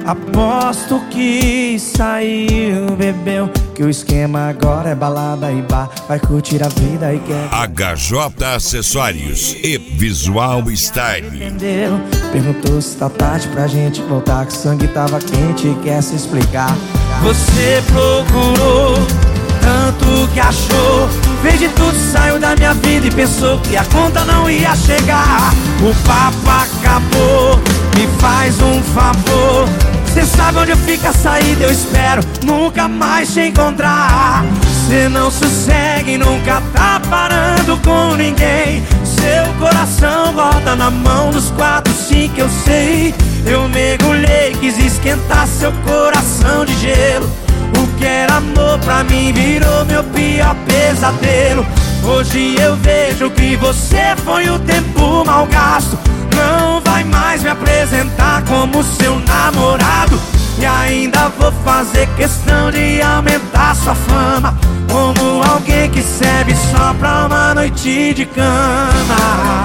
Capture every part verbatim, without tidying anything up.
Aposto que saiu, bebeu, que o esquema agora é balada e bar. Vai curtir a vida e quer H J Acessórios e Visual Style. Entendeu? Perguntou se tá tarde pra gente voltar, que o sangue tava quente e quer se explicar. Você procurou tanto que achou, fez de tudo, saiu da minha vida e pensou que a conta não ia chegar. O papo acabou, me faz um favor. Cê sabe onde fica a saída, eu espero nunca mais te encontrar. Cê não sossegue, nunca tá parando com ninguém. Seu coração roda na mão dos quatro, sim que eu sei. Eu mergulhei, quis esquentar seu coração de gelo. O que era amor pra mim virou meu pior pesadelo. Hoje eu vejo que você foi o tempo mal gasto. Não vai mais me apresentar como seu namorado. E ainda vou fazer questão de aumentar sua fama como alguém que serve só pra uma noite de cama.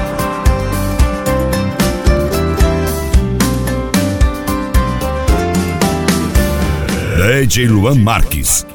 D J Luan Marques.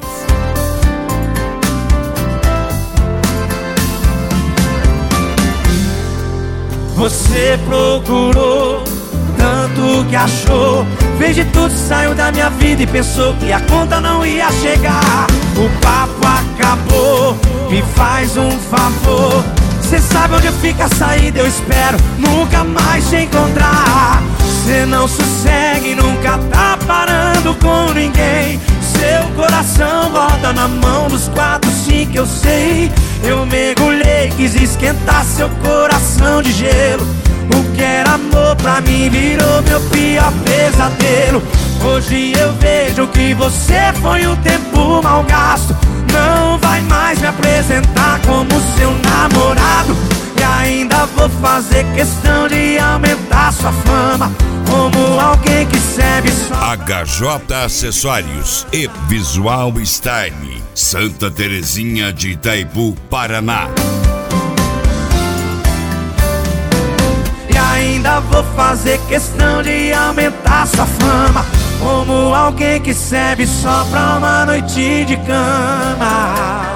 Você procurou tanto que achou, fez de tudo, saiu da minha vida e pensou que a conta não ia chegar. O papo acabou, me faz um favor. Cê sabe onde fica a saída, eu espero nunca mais te encontrar. Cê não sossegue, nunca tá parando com ninguém. Seu coração roda na mão dos quatro, sim que eu sei. Eu mergulhei, quis esquentar seu coração de gelo. O que era amor pra mim virou meu pior pesadelo. Hoje eu vejo que você foi o tempo mal gasto. Não vai mais me apresentar como seu namorado. E ainda vou fazer questão de aumentar sua fama como alguém que serve só H J Acessórios e Visual Style, Santa Terezinha de Itaipu, Paraná. E ainda vou fazer questão de aumentar sua fama como alguém que serve só pra uma noite de cama.